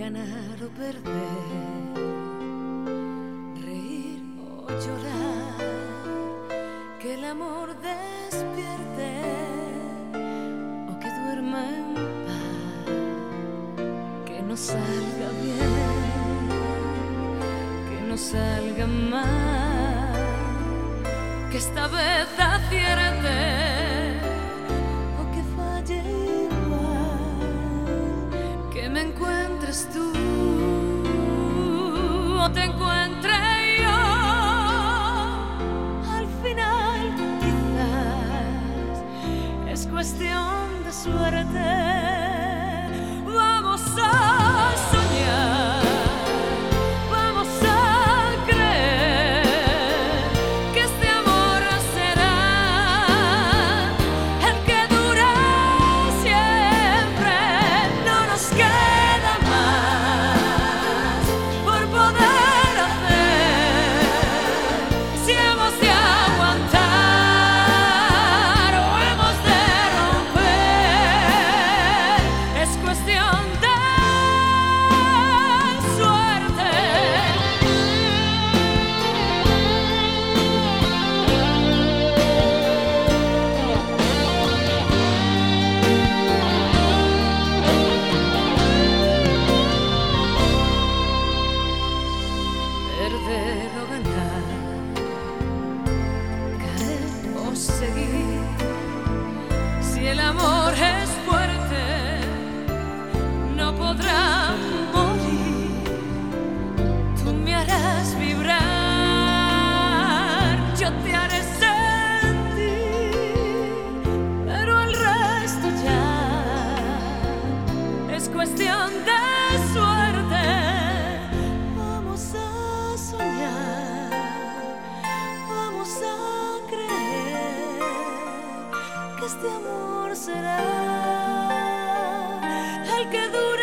ganar o perder, reír o llorar, que el amor despierte o que duerma en paz, que no salga bien, que no salga mal, que esta vez acierte o que falle igual, que me encuentres tú o te encuentre yo. Al final quizás es cuestión de suerte. Vamos a soñar, vamos a creer que este amor será el que dura siempre. No nos queda más por poder hacer, si hemos de aguantar o hemos de romper. Es cuestión de suerte. Perder o ganar, caer o seguir, si el amor es fuerte, no podrá morir. Tú me harás vibrar, yo te haré sentir, pero el resto ya es cuestión de suerte. Vamos a soñar, vamos a creer que este amor será el que dure